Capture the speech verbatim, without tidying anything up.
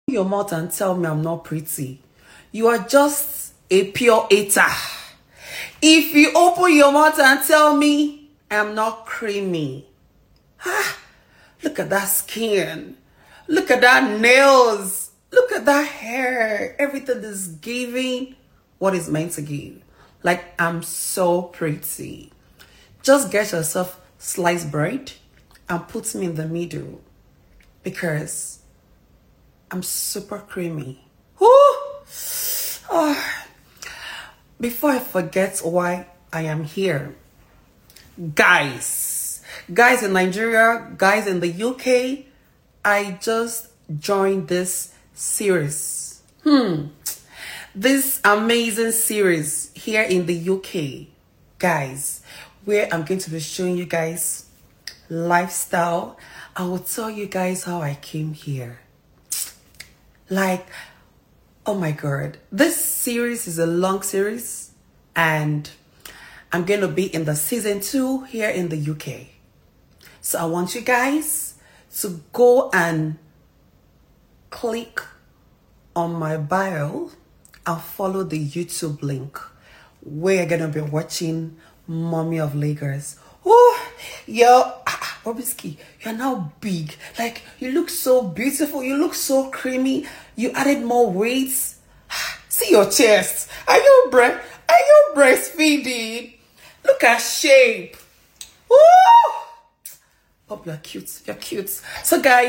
Your mouth and tell me I'm not pretty. You are just a pure hater. If you open your mouth and tell me I'm not creamy. Ah, look at that skin. Look at that nails. Look at that hair. Everything is giving what is meant to give. Like, I'm so pretty. Just get yourself sliced bread and put me in the middle. Because I'm super creamy. Woo! Oh. Before I forget why I am here. Guys. Guys in Nigeria. Guys in the U K. I just joined this series. Hmm. This amazing series here in the U K. Guys. Where I'm going to be showing you guys lifestyle. I will tell you guys how I came here. Like, oh my God. This series is a long series. And I'm going to be in the season two here in the U K. So I want you guys to go and click on my bio and follow the YouTube link where you're going to be watching Mommy of Lagos. Oh, yo, Bobrisky, you're now big. Like, you look so beautiful. You look so creamy. You added more weight. See your chest. Are you bre Are you breastfeeding? Look at shape. Woo! Oh, you're cute. You're cute. So, guys.